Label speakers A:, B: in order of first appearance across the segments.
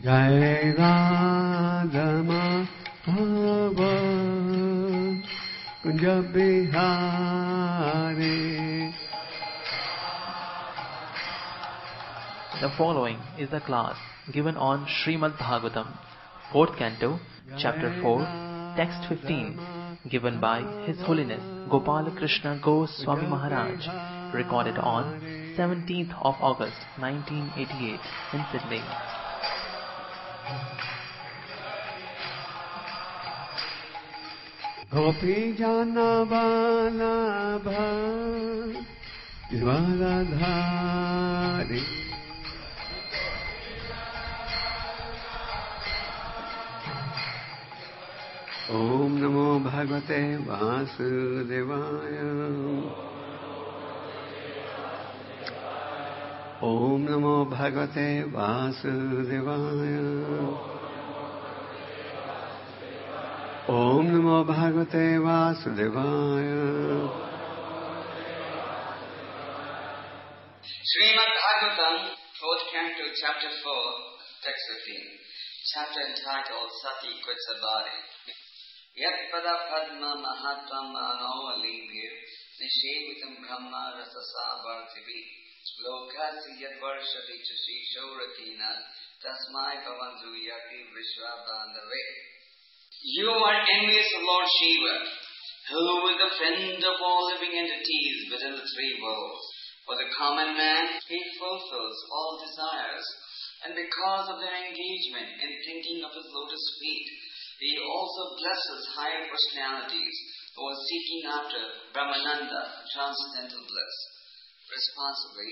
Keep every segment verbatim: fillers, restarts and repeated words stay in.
A: Jai Radha Madhava Kunja Bihari.
B: The following is the class given on Srimad Bhagavatam, fourth Canto, Chapter four, Text fifteen, given by His Holiness Gopala Krishna Goswami Maharaj, recorded on seventeenth of August nineteen eighty-eight in Sydney.
A: Gopi Jana Vallabha Givaladhari Om Namo Bhagavate Vasudevaya Om Namo Bhagavate Vasudevaya Om Namo Bhagavate Vasudevaya.
C: Srimad Bhagavatam, fourth Canto, Chapter four, Text fifteen. Chapter entitled Sati Quits her body. Yat pada padma mahatvam mano alingir nishevitam brahma rasasa bhartivi lokasi yad varshati chashi shaurakina tasmai bhavantu yati vishwa bandave. You are envious of Lord Shiva, who is the friend of all living entities within the three worlds. For the common man, he fulfills all desires, and because of their engagement in thinking of his lotus feet, he also blesses higher personalities who are seeking after Brahmananda, transcendental bliss. Responsibly,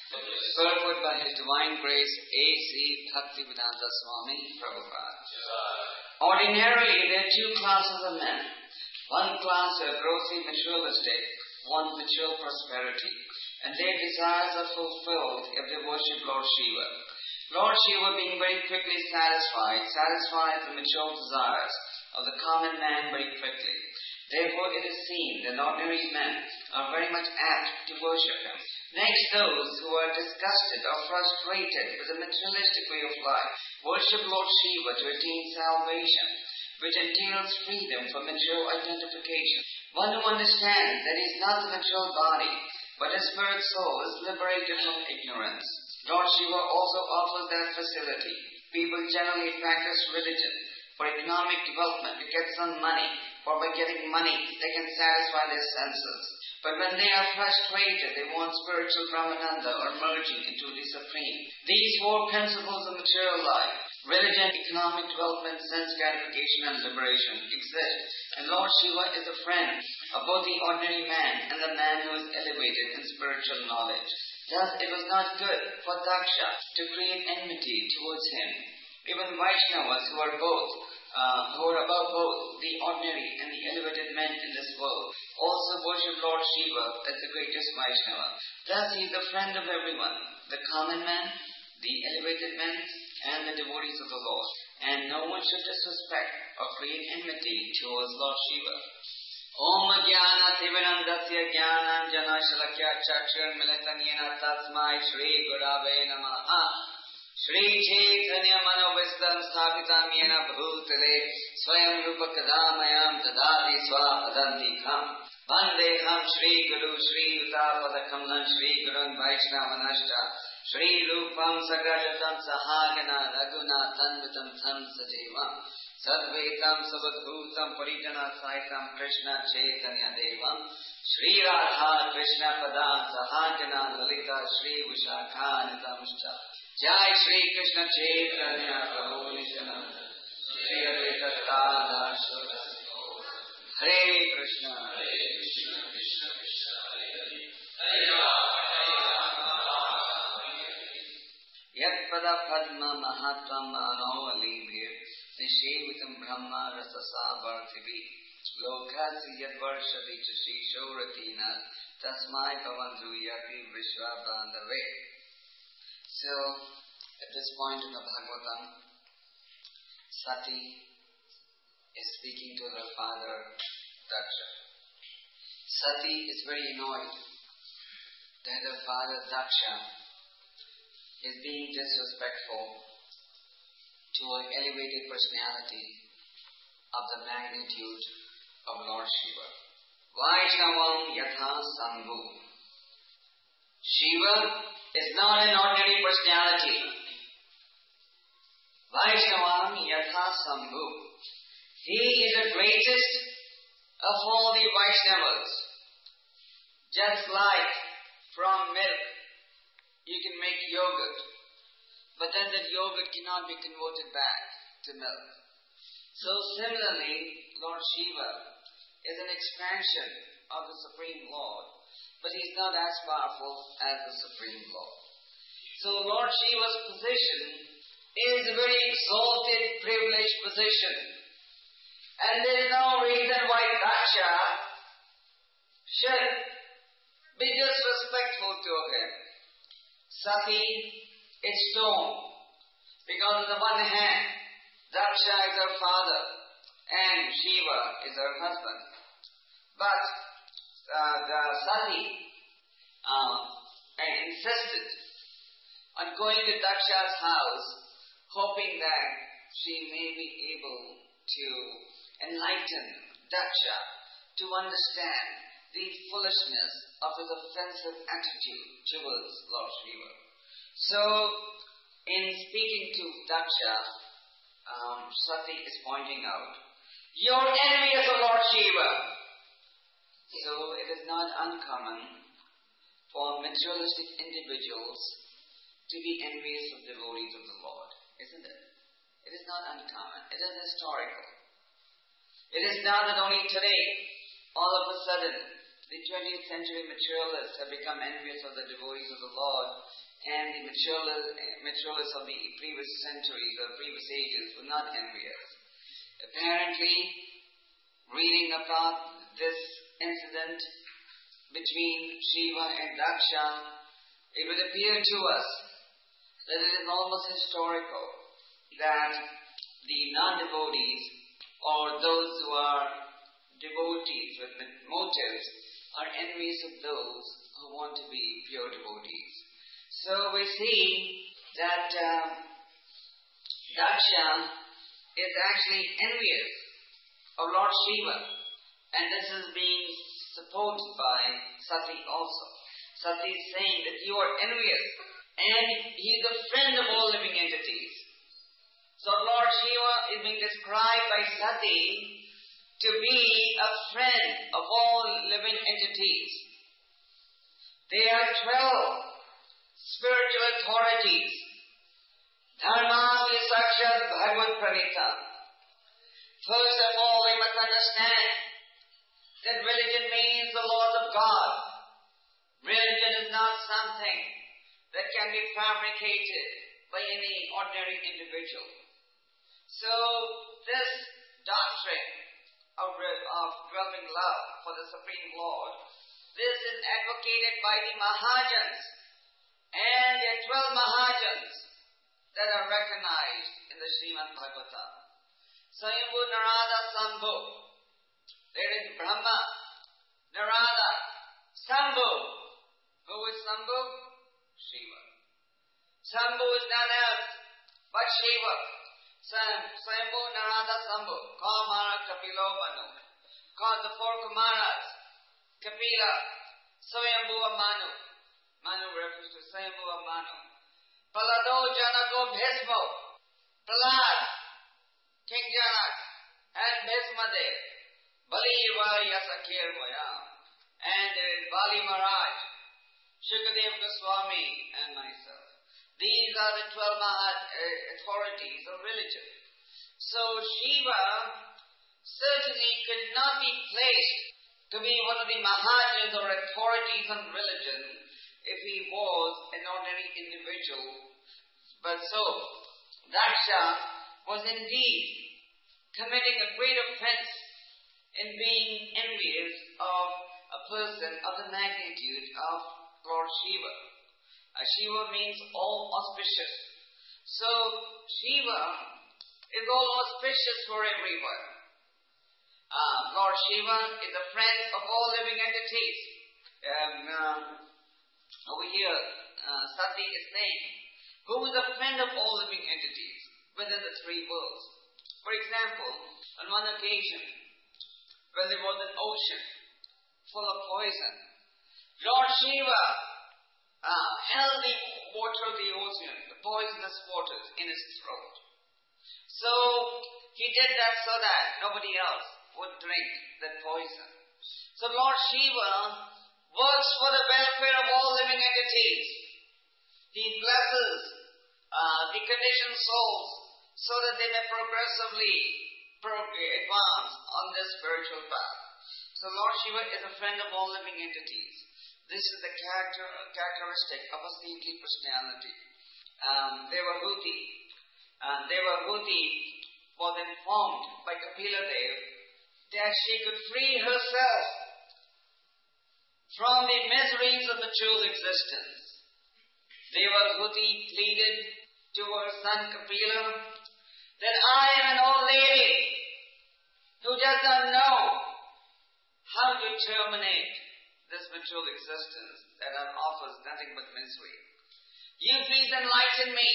C: purport by His Divine Grace A C Bhaktivedanta Swami Prabhupada. Ordinarily, there are two classes of men. One class are grossly materialistic, one material prosperity, and their desires are fulfilled if they worship Lord Shiva. Lord Shiva, being very quickly satisfied, satisfies the material desires of the common man very quickly. Therefore, it is seen that ordinary men are very much apt to worship him. Next, those who are disgusted or frustrated with the materialistic way of life worship Lord Shiva to attain salvation, which entails freedom from material identification. One who understands that he is not the material body, but a spirit soul is liberated from ignorance. Lord Shiva also offers that facility. People generally practice religion for economic development to get some money, for by getting money they can satisfy their senses. But when they are frustrated, they want spiritual Brahmananda or merging into the Supreme. These four principles of material life, religion, economic development, sense gratification and liberation, exist. And Lord Shiva is a friend of both the ordinary man and the man who is elevated in spiritual knowledge. Thus it was not good for Daksha to create enmity towards him. Even Vaishnavas who are both Uh, who are above both the ordinary and the elevated men in this world, also worship Lord Shiva as the greatest Vaishnava. Thus he is the friend of everyone, the common man, the elevated men, and the devotees of the Lord. And no one should disrespect or create enmity towards Lord Shiva. Om Jnana Tivirandasya Jnanam Jana Shalakya Chakshar Milatanyena Tasmai Shri Gurave Namaha Shri Chaitanya Manovistam Sthapitam Yena Bhutale Swayam Rupakadamayam Tadati Swapadantikam Vandeham Shri Guru Shri Utapadakaman Shri Gurun Vaishnavanashta Shri Rupam Sagrajatam Sahagana Raguna Tanvitam Tham Sajevam Sadvaitam Sabadbhutam Parijana Saitam Krishna Chaitanya Devam Shri Radha Krishna Padam Sahagana Lalita Shri Vishakanitamshta Jai Shri Krishna Chaitanya Prabhu Nityananda Shri Advaita Gadadhar Hare Krishna Hare Krishna Krishna Krishna Hare Hare Yat pada padma mahatvam mano alibhir nishevitam brahma rasasa bhartivi lokasi yad varshati chashi shaurakina tasmai bhavantu yati vishwa bandave. So, at this point in the Bhagavatam, Sati is speaking to her father, Daksha. Sati is very annoyed that her father, Daksha, is being disrespectful to an elevated personality of the magnitude of Lord Shiva. Vaishnavam Yatha Sambhu. Shiva is not an ordinary personality. Vaishnavam Yatha Sambhu. He is the greatest of all the Vaishnavas. Just like from milk you can make yogurt, but then that yogurt cannot be converted back to milk. So similarly, Lord Shiva is an expansion of the Supreme Lord, but He is not as powerful as the Supreme Lord. So Lord Shiva's position is a very exalted, privileged position. And there is no reason why Daksha should be disrespectful to him. Sati is stoned because on the one hand, Daksha is her father and Shiva is her husband. But uh, the Sati uh, insisted on going to Daksha's house, hoping that she may be able to enlighten Daksha to understand the foolishness of his offensive attitude towards Lord Shiva. So, in speaking to Daksha, um, Sati is pointing out, "You're envious of Lord Shiva." So, it is not uncommon for materialistic individuals to be envious of devotees of the Lord, isn't it? It is not uncommon. It is historical. It is not that only today, all of a sudden, the twentieth century materialists have become envious of the devotees of the Lord, and the materialists of the previous centuries or previous ages were not envious. Apparently, reading about this incident between Shiva and Daksha, it would appear to us that it is almost historical that the non-devotees or those who are devotees with motives are envious of those who want to be pure devotees. So we see that uh, Daksha is actually envious of Lord Shiva, and this is being supported by Sati also. Sati is saying that you are envious, and he is a friend of all living entities. So Lord Shiva is being described by Sati to be a friend of all living entities. There are twelve spiritual authorities. Dharma Sakshat Bhagavad Pranita. First of all, we must understand that religion means the laws of God. Religion is not something that can be fabricated by any ordinary individual. So, this doctrine of, of dwelling love for the Supreme Lord, this is advocated by the Mahajans, and there are twelve Mahajans that are recognized in the Srimad Bhagavatam. Swayambhu Narada Sambhu. There is Brahma, Narada, Sambhu. Who is Sambhu? Shiva. Sambhu is none else but Shiva. Swayambhu Narada Sambhu. Kamara Kapilo Manu. Called the four Kumaras. Kapila. Swayambhu Manu. Manu refers to Swayambhu Manu. Palado Janako Bhismo. Prahlad, King Janak, and Bhismadev. Baliva Yasakir Vayam. And there is Bali Maharaj, Shukadev Goswami, and myself. These are the twelve Mahad uh, authorities of religion. So Shiva certainly could not be placed to be one of the Mahajans or authorities on religion if he was an ordinary individual. But so, Daksha was indeed committing a great offense in being envious of a person of the magnitude of Lord Shiva. Uh, Shiva means all auspicious. So, Shiva is all auspicious for everyone. Uh, Lord Shiva is a friend of all living entities. Um, um, over here, uh, Sati is saying, who is a friend of all living entities? within the three worlds. For example, on one occasion, when there was an ocean full of poison, Lord Shiva uh, held the water of the ocean, the poisonous waters, in his throat. So he did that so that nobody else would drink that poison. So Lord Shiva works for the welfare of all living entities. He blesses uh, the conditioned souls so that they may progressively advance on this spiritual path. So Lord Shiva is a friend of all living entities. This is the character, characteristic of a saintly personality. Um, Devahuti, uh, Devahuti was informed by Kapila Dev that she could free herself from the miseries of material existence. Devahuti pleaded to her son Kapila that I am an old lady who does not know how to terminate this material existence that offers nothing but misery. You please enlighten me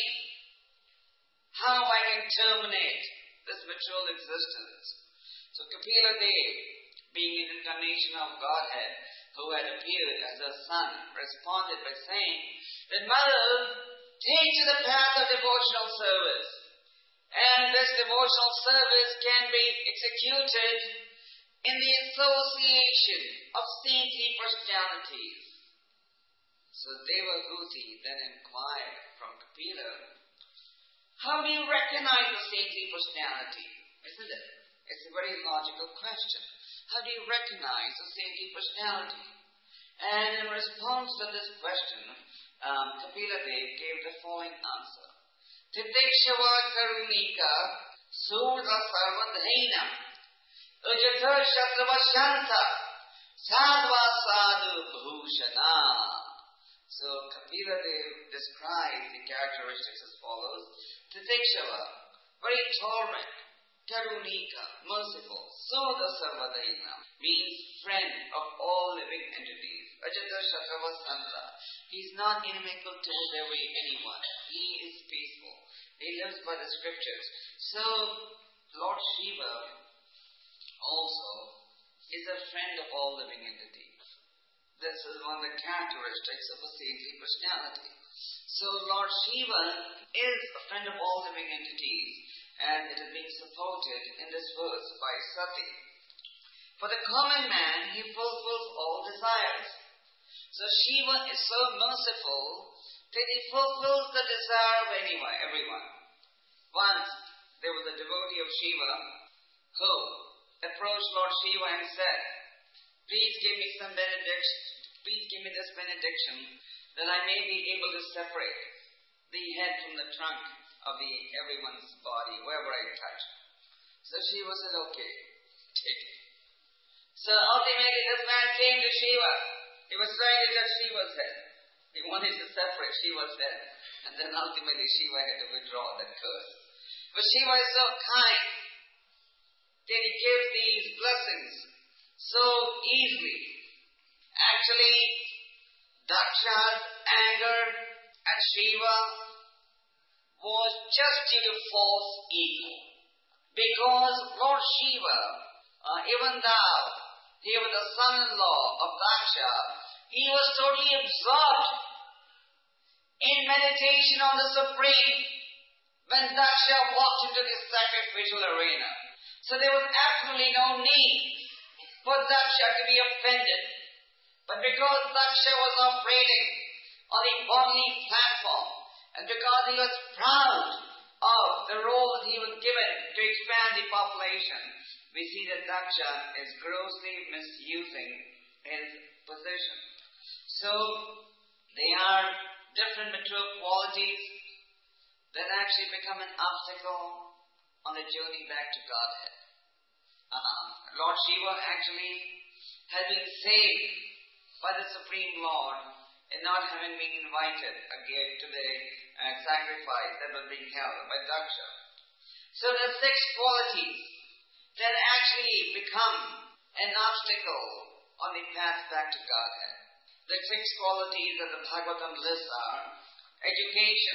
C: how I can terminate this material existence. So Kapila Dev, being an incarnation of Godhead, who had appeared as her son, responded by saying that, Mother, take to the path of devotional service. And this devotional service can be executed in the association of saintly personalities. So Devahuti then inquired from Kapila, how do you recognize a saintly personality? Isn't it? It's a very logical question. How do you recognize a saintly personality? And in response to this question, um, Kapila Dev gave the following answer. Titikshava karunika surda sarvadhainam ujatha shatrava shanta sadva sadhu bhushana. So Kapila Dev describes the characteristics as follows. Titikshava, very tolerant. Karunika, merciful. Surda sarvadhainam means friend of all living entities. Ajata shatrava shanta. He's not inimical to every anyone. He is peaceful. He lives by the scriptures. So, Lord Shiva also is a friend of all living entities. This is one of the characteristics of a saintly personality. So, Lord Shiva is a friend of all living entities, and it is being supported in this verse by Sati. For the common man, he fulfills all desires. So Shiva is so merciful that he fulfills the desire of anyone, everyone. Once there was a devotee of Shiva who approached Lord Shiva and said, please give me some benediction, please give me this benediction that I may be able to separate the head from the trunk of the everyone's body, wherever I touch. So Shiva said, okay, take it. So ultimately this man came to Shiva. He was trying to touch Shiva's head. He wanted to separate Shiva's head. And then ultimately Shiva had to withdraw that curse. But Shiva is so kind that he gives these blessings so easily. Actually, Daksha's anger at Shiva was just due to false ego. Because Lord Shiva, uh, even though he was the son-in-law of Daksha, he was totally absorbed in meditation on the Supreme when Daksha walked into the sacrificial arena. So there was absolutely no need for Daksha to be offended. But because Daksha was operating on the bodily platform, and because he was proud of the role that he was given to expand the population, we see that Daksha is grossly misusing his position. So, they are different material qualities that actually become an obstacle on the journey back to Godhead. Uh-huh. Lord Shiva actually had been saved by the Supreme Lord in not having been invited again to the uh, sacrifice that was being held by Daksha. So the six qualities that actually become an obstacle on the path back to Godhead. The six qualities that the Bhagavatam lists are education,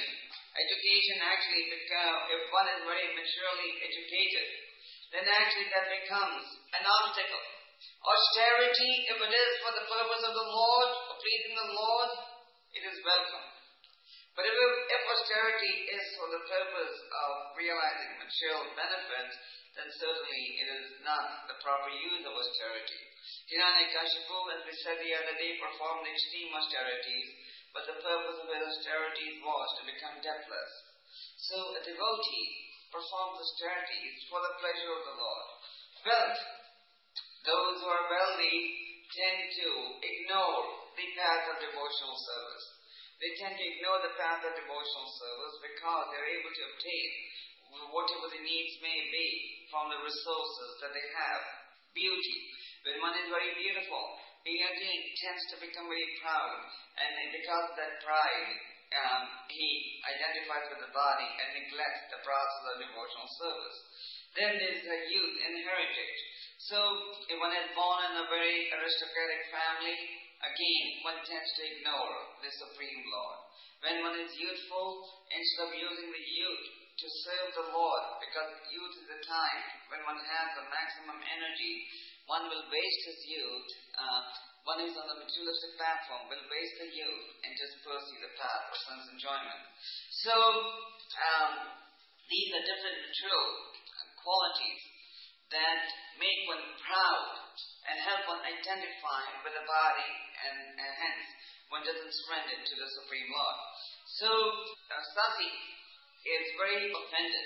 C: education actually, become, if one is very maturely educated, then actually that becomes an obstacle. Austerity, if it is for the purpose of the Lord, of pleasing the Lord, it is welcome. But if, if austerity is for the purpose of realizing material benefits, then certainly it is not the proper use of austerity. Hiranyakashipu, as we said the other day, performed extreme austerities, but the purpose of his austerities was to become debtless. So a devotee performs austerities for the pleasure of the Lord. Wealth. Those who are wealthy tend to ignore the path of devotional service. They tend to ignore the path of devotional service because they are able to obtain whatever the needs may be from the resources that they have. Beauty. When one is very beautiful, he again tends to become very proud, and because of that pride, um, he identifies with the body and neglects the process of devotional service. Then there is a youth inherited. So, if one is born in a very aristocratic family, again, one tends to ignore the Supreme Lord. When one is youthful, instead of using the youth to serve the Lord, because youth is the time when one has the maximum energy, one will waste his youth, uh, one is on the materialistic platform, will waste the youth and just pursue the path of sense enjoyment. So, um, these are different material qualities that make one proud and help one identify with the body, and, and hence one doesn't surrender to the Supreme Lord. So, uh, Sati is very offended.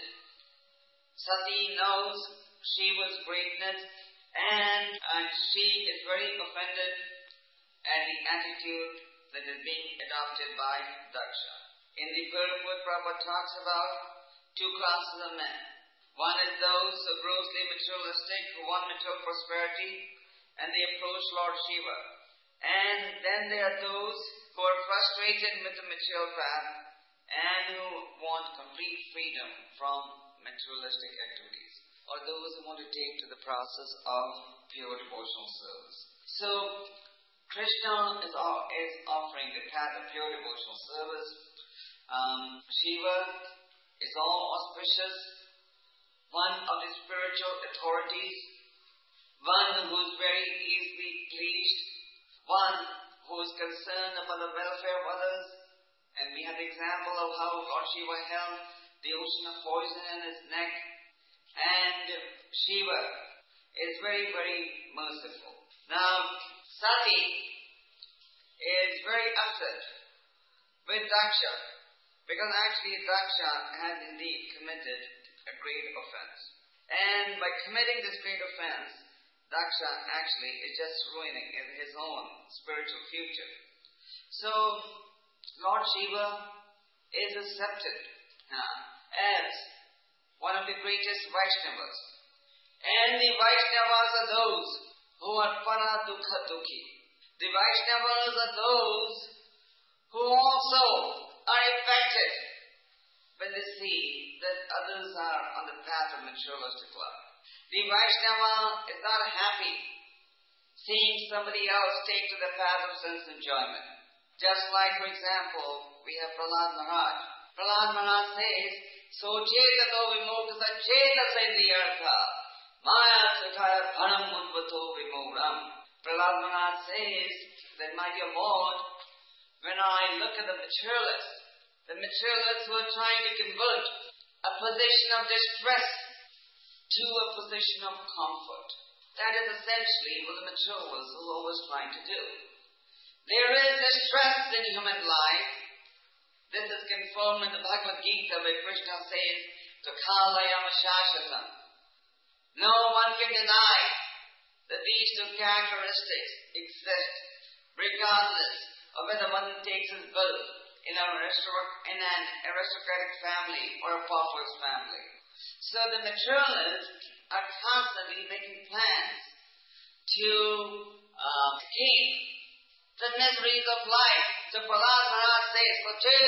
C: Sati knows Shiva's greatness, and uh, she is very offended at the attitude that is being adopted by Daksha. In the Purport, Prabhupada talks about two classes of men. One is those who are grossly materialistic, who want material prosperity, and they approach Lord Shiva. And then there are those who are frustrated with the material path and who want complete freedom from materialistic activities, or those who want to take to the process of pure devotional service. So, Krishna is, is offering the path of pure devotional service. Um, Shiva is all auspicious, one of the spiritual authorities, one who is very easily pleased, one who is concerned about the welfare of others. And we have the example of how Lord Shiva held the ocean of poison in his neck. And Shiva is very, very merciful. Now, Sati is very upset with Daksha, because actually Daksha has indeed committed a great offense. And by committing this great offense, Daksha actually is just ruining his own spiritual future. So, Lord Shiva is accepted uh, as one of the greatest Vaishnavas. And the Vaishnavas are those who are para dukha dukhi. The Vaishnavas are those who also are affected when they see that others are on the path of materialistic life. The Vaishnava is not happy seeing somebody else take to the path of sense enjoyment. Just like, for example, we have Prahlad Maharaj. Prahlad Maharaj says, So chetato vimokta cheta sendiyartha maya sathaya bhanam udvato vimoram. Prahlad Maharaj says that, my dear Lord, when I look at the materialists, the materialists who are trying to convert a position of distress to a position of comfort. That is essentially what the materialists are always trying to do. There is distress in human life. This is confirmed in the Bhagavad Gita, where Krishna says, Dukhalayam Shashatam. No one can deny that these two characteristics exist, regardless of whether one takes his birth in, a in an aristocratic family or a pauper's family. So the materialists are constantly making plans to uh, escape the miseries of life. So Prahlad Maharaj says,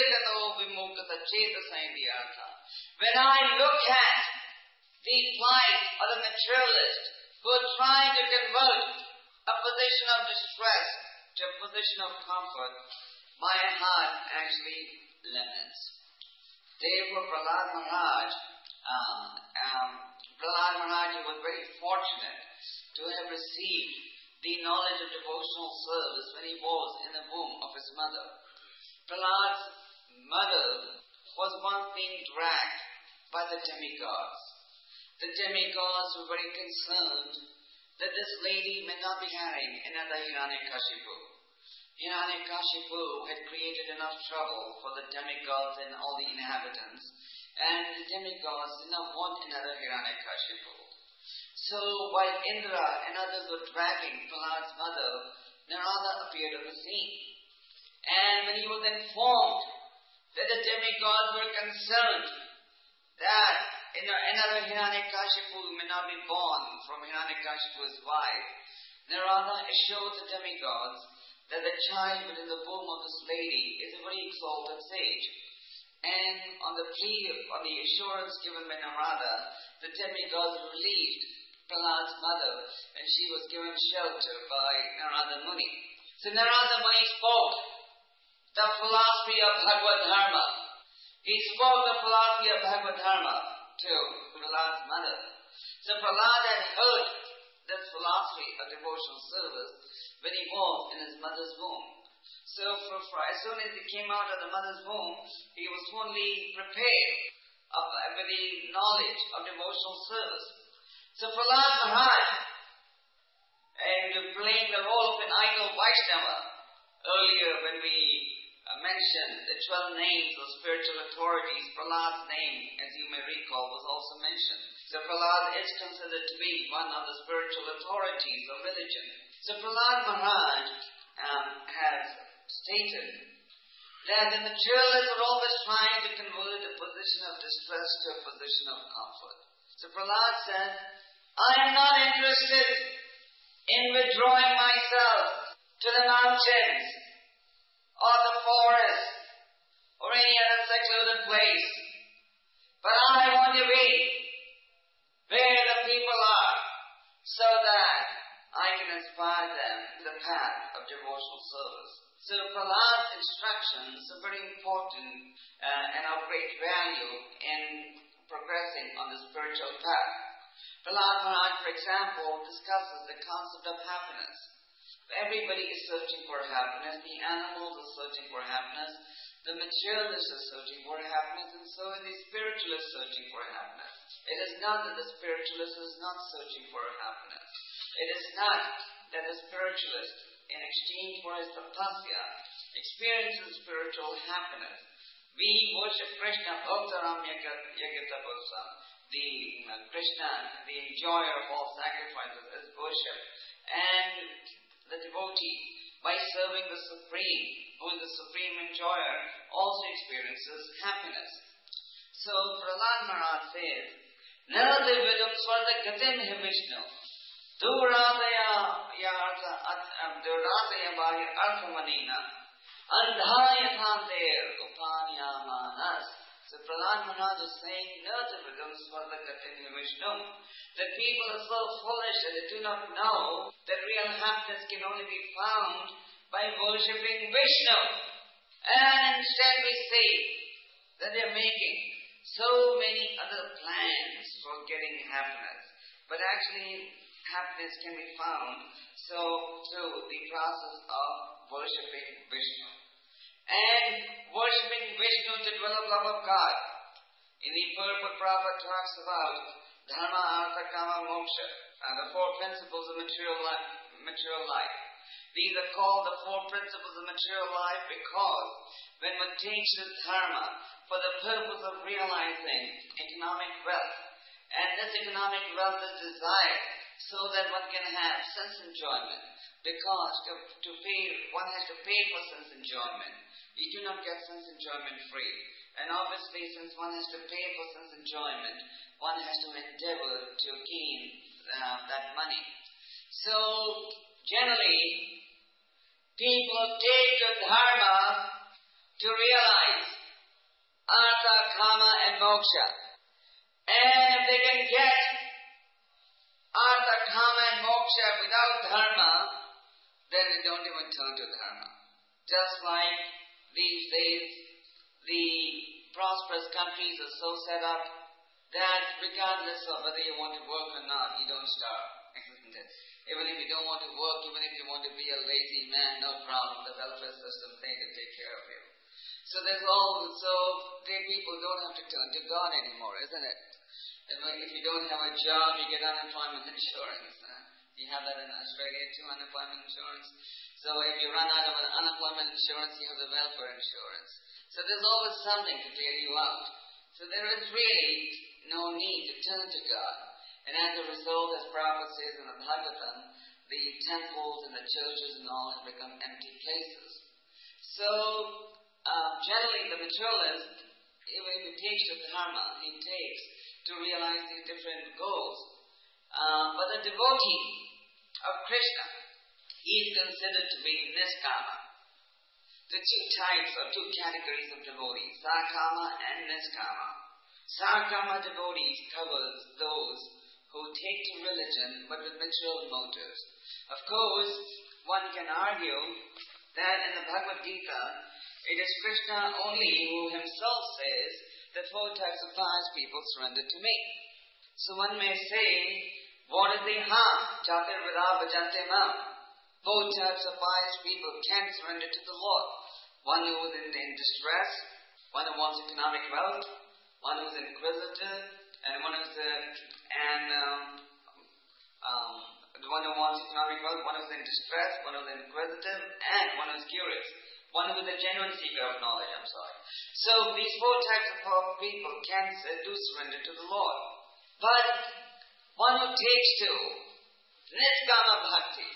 C: when I look at the plight of the materialist who are trying to convert a position of distress to a position of comfort, my heart actually laments. Therefore, Prahlad Maharaj, um, um, Prahlad Maharaj was very fortunate to have received the knowledge of devotional service when he was in the womb of his mother. Prahlad's mother was once being dragged by the demigods. The demigods were very concerned that this lady may not be having another Hiranyakashipu. Hiranyakashipu had created enough trouble for the demigods and all the inhabitants, and the demigods did not want another Hiranyakashipu. So while Indra and others were dragging Prahlad's mother, Narada appeared on the scene. And when he was informed that the demigods were concerned that another Hiranyakashipu may not be born from Hiranyakashipu's wife, Narada assured the demigods that the child within the womb of this lady is a very exalted sage. And on the plea, on the assurance given by Narada, the demigods relieved Prahlad's mother, and she was given shelter by Narada Muni. So Narada Muni spoke the philosophy of Bhagavad Dharma. He spoke the philosophy of Bhagavad Dharma to Prahlad's mother. So Prahlad had heard this philosophy of devotional service when he was in his mother's womb. So for, for, as soon as he came out of the mother's womb, he was fully prepared of, with the knowledge of devotional service. So Prahlad Maharaj, and playing the role of an idol Vaishnava, earlier when we uh, mentioned the twelve names of spiritual authorities, Prahlad's name, as you may recall, was also mentioned. So Prahlad is considered to be one of the spiritual authorities of religion. So Prahlad Maharaj um, has stated that the materialists are always trying to convert a position of distress to a position of comfort. So Prahlad said, I am not interested in withdrawing myself to the mountains or the forest or any other secluded place, but I want to be where the people are so that I can inspire them to the path of devotional service. So Prahlad's instructions are very important uh, and of great value in progressing on the spiritual path. Prahlad Maharaj, for example, discusses the concept of happiness. Everybody is searching for happiness. The animals are searching for happiness. The materialists are searching for happiness, and so is the spiritualist searching for happiness. It is not that the spiritualist is not searching for happiness. It is not that the spiritualist, in exchange for his tapasya, experiences spiritual happiness. We worship Krishna, Bhaktaram Yagataposa. The uh, Krishna, the enjoyer of all sacrifices, is worshipped. And the devotee, by serving the Supreme, who is the Supreme Enjoyer, also experiences happiness. So Prahlad Maharaj says, Nade vidam swarta gatim hi Vishnu. Duradaya yartha duradaya bahir arthamanina. Andhaya thanter upanyamanas. So Prahlad Maharaj is saying, Nade vidam swarta gatim hi Vishnu. That people are so foolish that they do not know that real happiness can only be found by worshipping Vishnu. And instead we see that they are making so many other plans for getting happiness. But actually, happiness can be found so through the process of worshipping Vishnu. And worshipping Vishnu to develop love of God. In the purport, Prabhupada talks about Dharma, Artha, Kama, Moksha, and the four principles of material life. Material life. These are called the four principles of material life because when one takes the Dharma for the purpose of realizing economic wealth, and this economic wealth is desired so that one can have sense enjoyment, because to, to pay, one has to pay for sense enjoyment. You do not get sense enjoyment free. And obviously, since one has to pay for sense enjoyment, one has to endeavor to gain uh, that money. So, generally, people take the Dharma to realize Artha, Kama, and Moksha. And if they can get Artha, Kama, and Moksha without Dharma, then they don't even turn to Dharma. Just like these days, the prosperous countries are so set up that regardless of whether you want to work or not, you don't starve, isn't it? Even if you don't want to work, even if you want to be a lazy man, no problem. The welfare system they can take care of you. So there's all, so the people don't have to turn to God anymore, isn't it? If you don't have a job, you get unemployment insurance. Huh? You have that in Australia too, unemployment insurance. So if you run out of an unemployment insurance, you have the welfare insurance. So there's always something to clear you out. So there is really no need to turn to God. And as a result, as Prabhupada says in the Bhagavatam, the temples and the churches and all have become empty places. So uh, generally the materialist, even if he takes to dharma, he takes to realize these different goals. Uh, but the devotee of Krishna, he is considered to be niskama. The two types or two categories of devotees, sakama and niskama. Sakama devotees covers those who take to religion but with material motives. Of course, one can argue that in the Bhagavad Gita, it is Krishna only who himself says that four types of pious people surrender to me. So one may say, what is the harm? Chatur Vida Bhajante Mam. Four types of pious people can surrender to the Lord. One who is in, in distress, one who wants economic wealth, one who is inquisitive, and one who is uh, and um, um, the one who wants economic wealth, one who is in distress, one who is inquisitive, and one who is curious. One who is a genuine seeker of knowledge, I'm sorry. So these four types of people can do surrender to the Lord. But one who takes to niskama bhakti,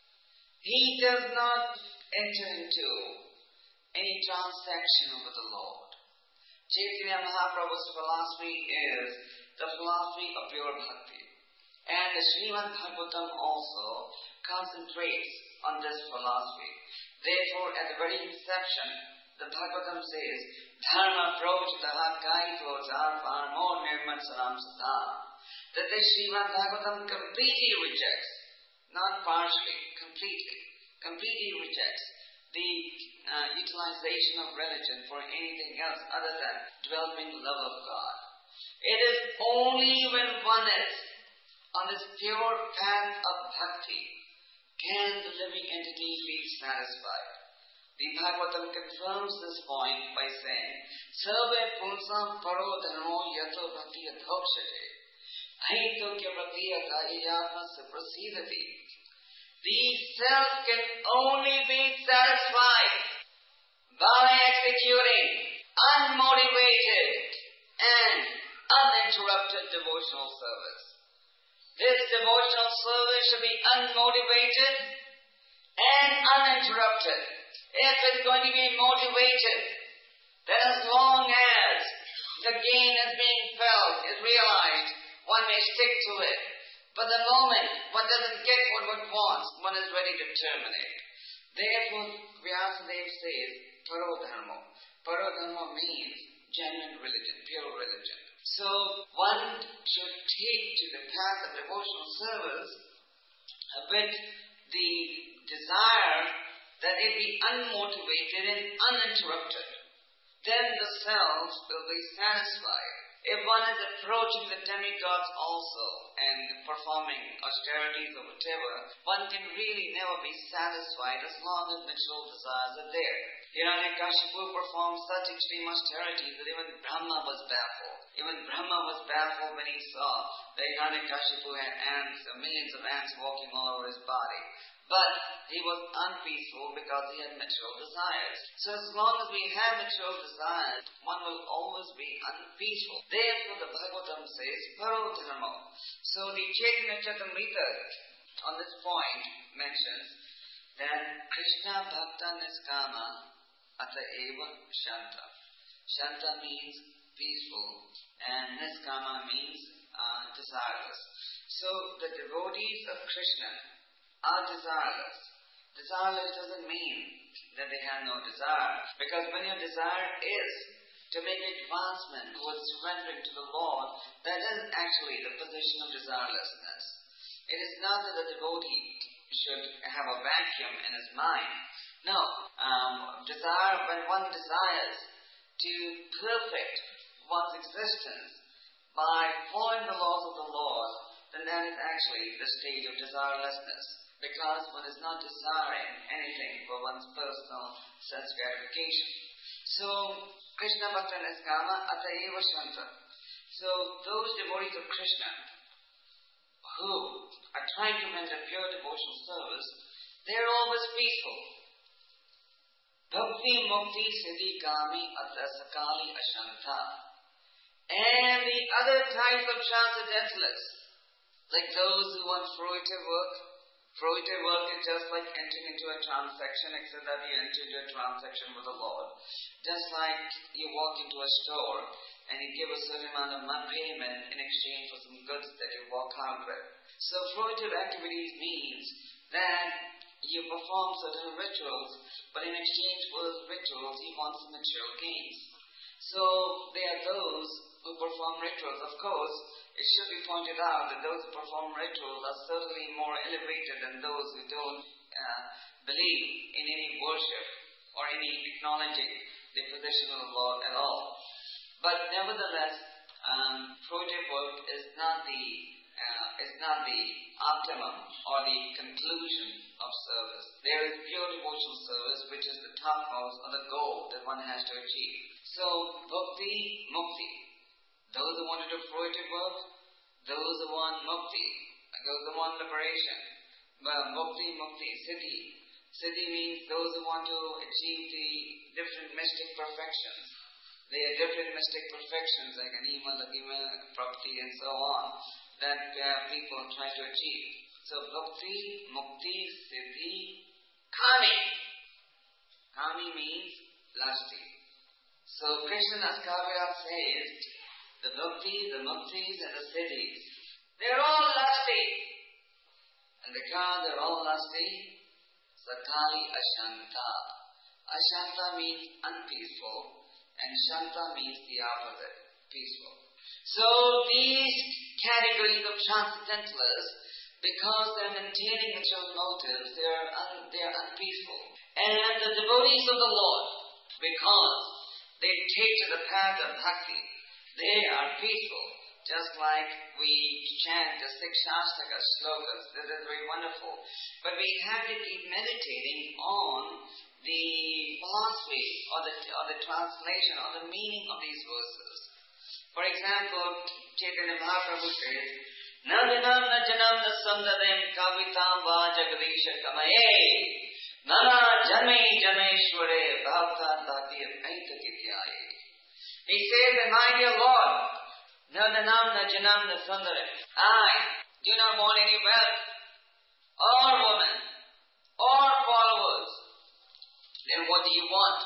C: he does not enter into any transaction with the Lord. Chaitanya Mahaprabhu's philosophy is the philosophy of pure bhakti. And the Srimad Bhagavatam also concentrates on this philosophy. Therefore, at the very inception, the Bhagavatam says, Dharma prochitaha kaito zarpar more nirman saram satam. That the Srimad Bhagavatam completely rejects, not partially, completely, completely rejects the uh, utilization of religion for anything else other than developing the love of God. It is only when one is on this pure path of bhakti can the living entity be satisfied. The Bhagavatam confirms this point by saying, Sarve punsam paro dharmo yato bhakti adhokshate ahitokya bhakti akayatma saprasidati. The self can only be satisfied by executing unmotivated and uninterrupted devotional service. This devotional service should be unmotivated and uninterrupted. If it's going to be motivated, then as long as the gain is being felt, is realized, one may stick to it. But the moment one doesn't get what one wants, one is ready to terminate. Therefore, Vyasadeva says, Parodharma. Parodharma means genuine religion, pure religion. So, one should take to the path of devotional service with the desire that it be unmotivated and uninterrupted. Then the self will be satisfied. If one is approaching the demigods also and performing austerities or whatever, one can really never be satisfied as long as material desires are there. Hiranyakashipu performed such extreme austerities that even Brahma was baffled. Even Brahma was baffled when he saw that Hiranyakashipu had ants, millions of ants walking all over his body. But he was unpeaceful because he had material desires. So as long as we have material desires, one will always be unpeaceful. Therefore the Bhagavatam says, Paro dharma. So the Chaitanya Charitamrita on this point mentions that Krishna Bhakta Niskama Ata Eva Shanta. Shanta means peaceful and Niskama means uh, desireless. So the devotees of Krishna are desireless. Desireless doesn't mean that they have no desire. Because when your desire is to make advancement towards surrendering to the Lord, that is actually the position of desirelessness. It is not that the devotee should have a vacuum in his mind. No. Um, desire, when one desires, to perfect one's existence by following the laws of the Lord, then that is actually the stage of desirelessness, because one is not desiring anything for one's personal sense gratification. So, Krishna Bhakta Niskama Atayeva Shanta. So, those devotees of Krishna who are trying to render pure devotional service, they are always peaceful. Bhakti Mukti Siddhi Kami Atra Sakali Ashanta. And the other types of transcendentalists, like those who want fruitive work. Fruitive work is just like entering into a transaction, except that you enter into a transaction with the Lord. Just like you walk into a store and you give a certain amount of money payment in exchange for some goods that you walk out with. So fruitive activities means that you perform certain rituals, but in exchange for those rituals you want some material gains. So there are those who perform rituals. Of course, it should be pointed out that those who perform rituals are certainly more elevated than those who don't uh, believe in any worship or any acknowledging the position of the Lord at all. But nevertheless, um, fruitive work is not the uh, is not the optimum or the conclusion of service. There is pure devotional service, which is the topmost or the goal that one has to achieve. So, bhakti, mukti. Those who want to do fruitive work, those who want mukti, those who want liberation. But mukti, mukti, siddhi. Siddhi means those who want to achieve the different mystic perfections. There are different mystic perfections like anima, lagima, prakti and so on that uh, people try to achieve. So bhakti, mukti, siddhi, kami. Kami means lusty. So Krishna Naskavya says, the bhakti, the muktis and the siddhis, they're all lusty. And because they're all lusty, sakali ashanta. Ashanta means unpeaceful, and shanta means the opposite, peaceful. So these categories of transcendentalists, because they're maintaining material motives, they're, un, they're unpeaceful. And the devotees of the Lord, because they take to the path of bhakti, they are peaceful. Just like we chant the six Shastaka slokas, this is very wonderful. But we have to keep meditating on the philosophy or the, or the translation or the meaning of these verses. For example, Chaitanya Mahaprabhu says, Na janam na janam na sandadem kavitam va jagadisha kamaye nana janme janeshware bhavta tatir aita kityaye. He says that, my dear Lord, na janam na janam na sandadem, I do not want any wealth or woman or followers. Then what do you want?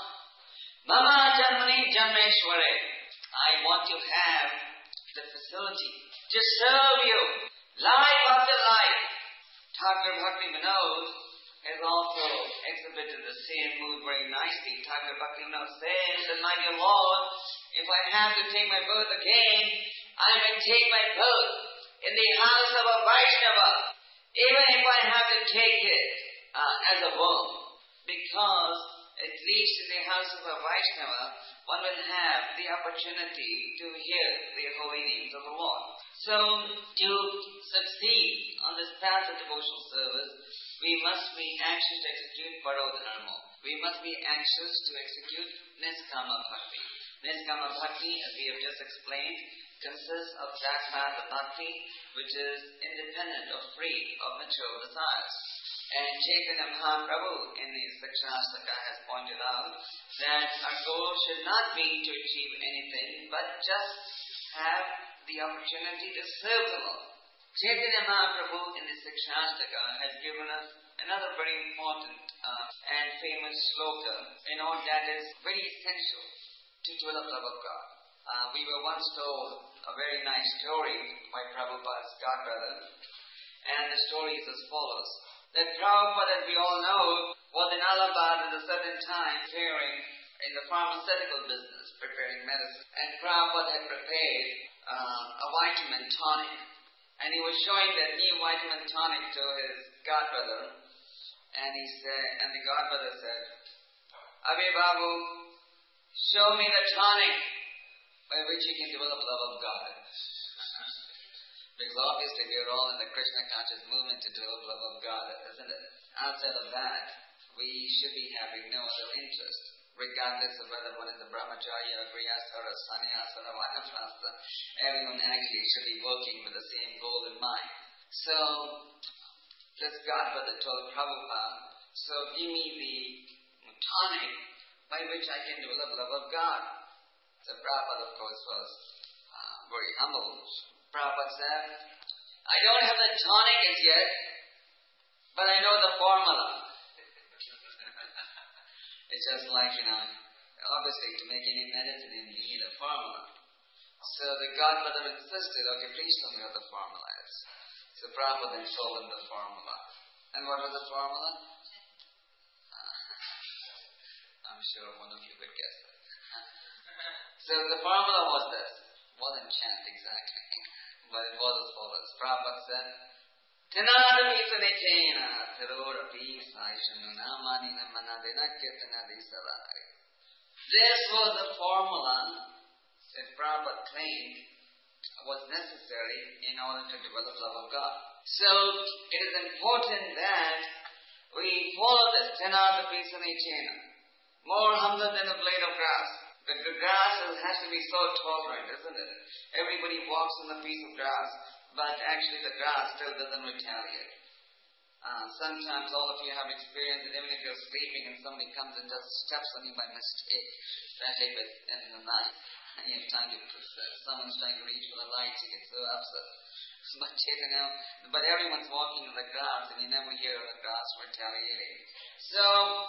C: Mama janmani janmeshware. I want to have the facility to serve you, life after life. Thakur Bhakti Vinod has also exhibited the same mood very nicely. Thakur Bhakti Vinod says that, my dear Lord, if I have to take my birth again, I may take my birth in the house of a Vaishnava, even if I have to take it uh, as a worm, because at least in the house of a Vaishnava, one will have the opportunity to hear the holy names of the Lord. So, to succeed on this path of devotional service, we must be anxious to execute parodharma. We must be anxious to execute Niskama Bhakti. Niskama Bhakti, as we have just explained, consists of that path of bhakti which is independent or free of material desires. And Chaitanya Mahaprabhu in the Sikshastaka has pointed out that our goal should not be to achieve anything, but just have the opportunity to serve the Lord. Chaitanya Mahaprabhu in the Sikshastaka has given us another very important uh, and famous sloka, you know, that is very essential to develop love of God. Uh, we were once told a very nice story by Prabhupada's godbrother, and the story is as follows. That Prabhupada, as we all know, was in Allahabad at a certain time preparing in the pharmaceutical business, preparing medicine. And Prabhupada had prepared uh, a vitamin tonic. And he was showing that new vitamin tonic to his godbrother. And he said, and the godbrother said, Abhi Babu, show me the tonic by which you can develop love of God. Because obviously we are all in the Krishna conscious movement to develop love of God, isn't it? Outside of that, we should be having no other interest, regardless of whether one is a brahmacharya, a grihastha, or a sannyasa, or a vanaprastha. Everyone actually should be working with the same goal in mind. So, this Godfather told Prabhupada, so give me the tonic by which I can develop love of God. So Prabhupada, of course, was uh, very humble. Prabhupada said, I don't have the tonic as yet, but I know the formula. It's just like, you know, obviously to make any medicine you need a formula. So the Godmother insisted, okay, please tell me what the formula is. So Prabhupada then told him the formula. And what was the formula? Uh, I'm sure one of you could guess it. So the formula was this. It wasn't chant exactly, but it was as follows. Prabhupada said, Tinada Visanekena, Tirora Pisaishanu Namani Namanadina Kirtanadi Salanari. This was the formula that Prabhupada claimed was necessary in order to develop love of God. So it is important that we follow this Tinada Visanekena. More humble than a blade of grass. The, the grass has to be so tolerant, isn't it? Everybody walks on the piece of grass, but actually the grass still doesn't retaliate. Uh, sometimes all of you have experienced that even if you're sleeping and somebody comes and just steps on you by mistake, that happens in the night, and you have time to process. Someone's trying to reach for the light, you get so upset. But you know, but everyone's walking in the grass, and you never hear of the grass retaliating. So,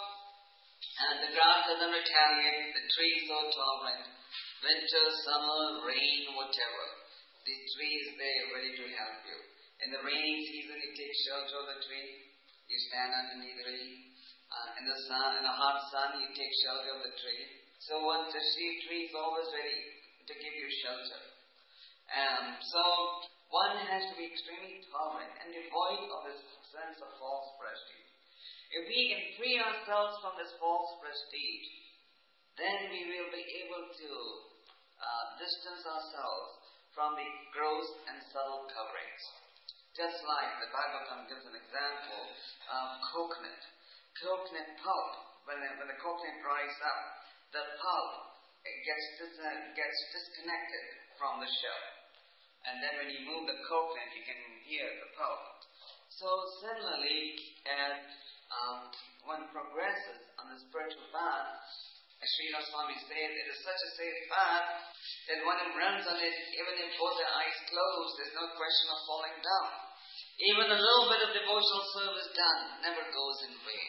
C: and the grass doesn't retaliate, the tree is so tolerant. Winter, summer, rain, whatever. The tree is there ready to help you. In the rainy season, you take shelter of the tree. You stand underneath the tree. Uh, in the sun, in the hot sun, you take shelter of the tree. So what the tree is always ready to give you shelter. Um, so one has to be extremely tolerant and devoid of this sense of false prestige. If we can free ourselves from this false prestige, then we will be able to uh, distance ourselves from the gross and subtle coverings. Just like the Bhagavatam gives an example of coconut. Coconut pulp, when the, when the coconut dries up, the pulp it gets, dis- uh, gets disconnected from the shell. And then when you move the coconut, you can hear the pulp. So similarly, as um, one progresses on the spiritual path, as Srila Swami says, it is such a safe path that one who runs on it, even if both their eyes closed, there's no question of falling down. Even a little bit of devotional service done never goes in vain.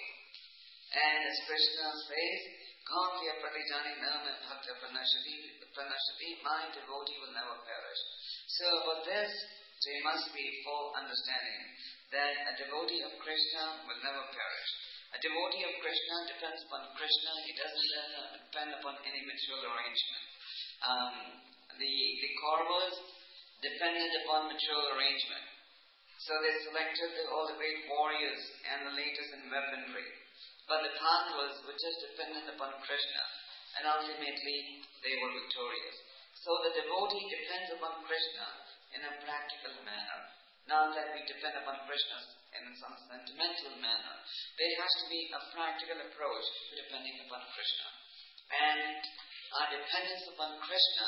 C: And as Krishna says, Gauntya Pratijani Nama Bhakta Pranashati, my devotee will never perish. So for this, there must be full understanding that a devotee of Krishna will never perish. A devotee of Krishna depends upon Krishna. He doesn't uh, depend upon any material arrangement. Um, the the Kauravas depended upon material arrangement. So they selected the, all the great warriors and the latest in weaponry. But the Pandavas were just dependent upon Krishna. And ultimately, they were victorious. So the devotee depends upon Krishna in a practical manner. Not that we depend upon Krishna in some sentimental manner. There has to be a practical approach to depending upon Krishna. And our dependence upon Krishna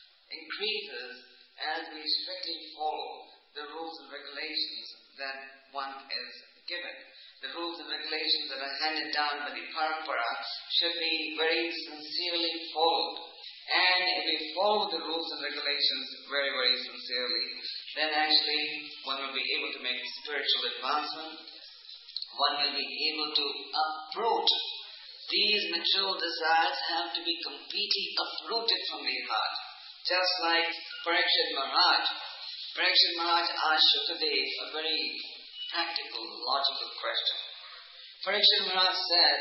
C: increases as we strictly follow the rules and regulations that one is given. The rules and regulations that are handed down by the parampara should be very sincerely followed. And if we follow the rules and regulations very, very sincerely, then actually one will be able to make spiritual advancement. One will be able to uproot. These material desires have to be completely uprooted from the heart. Just like Parikshit Maharaj. Parikshit Maharaj asked Shukadev a very practical, logical question. Parikshit Maharaj said,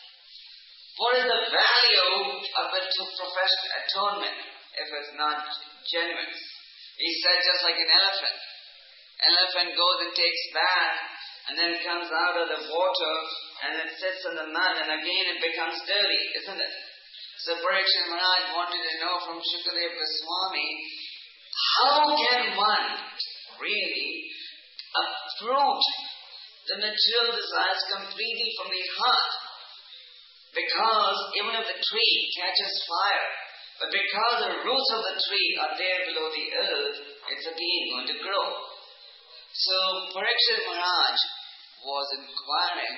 C: what is the value of a professed atonement if it's not genuine? He said just like an elephant. Elephant goes and takes bath and then comes out of the water and it sits in the mud and again it becomes dirty, isn't it? So Parikshit Maharaj wanted to know from Shukadeva Goswami, how can one really uproot the material desires completely from the heart? Because even if the tree catches fire, but because the roots of the tree are there below the earth, it's again going to grow. So Parikshit Maharaj was inquiring,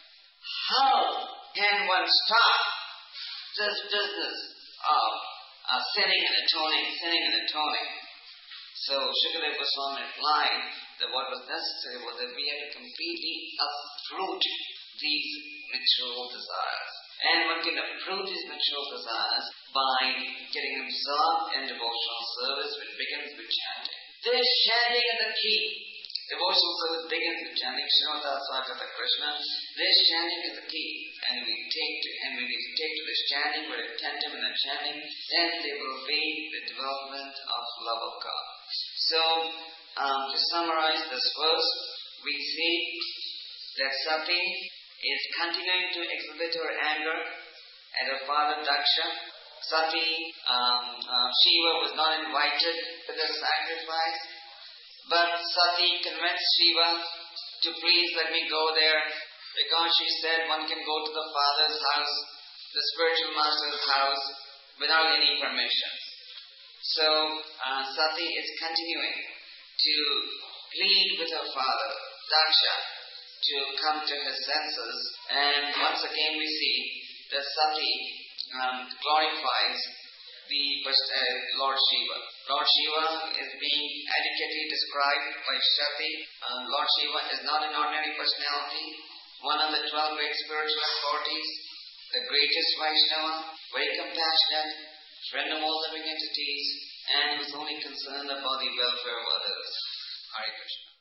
C: how can one stop this business of uh, sinning and atoning, sinning and atoning? So Shukadeva Goswami replied that what was necessary was that we had to completely uproot these material desires. And one can uproot these material desires by getting absorbed in devotional service, which begins with chanting. This chanting is the key. Devotional service begins with chanting Srimata Swagata Krishna. This chanting is the key. And we take to, and when we take to this chanting, we're attentive in the chanting, then there will be the development of love of God. So, um, to summarize this verse, we see that Sati is continuing to exhibit her anger at her father Daksha. Sati, um, uh, Shiva was not invited to the sacrifice, but Sati convinced Shiva to please let me go there, because she said one can go to the father's house, the spiritual master's house, without any permission. So uh, Sati is continuing to plead with her father Daksha to come to his senses, and once again we see that Sati um, glorifies the uh, Lord Shiva. Lord Shiva is being adequately described by Sati. Uh, Lord Shiva is not an ordinary personality, one of the twelve great spiritual authorities, the greatest Vaishnava, very compassionate, friend of all living entities, and who's only concerned about the welfare of others. Hare Krishna.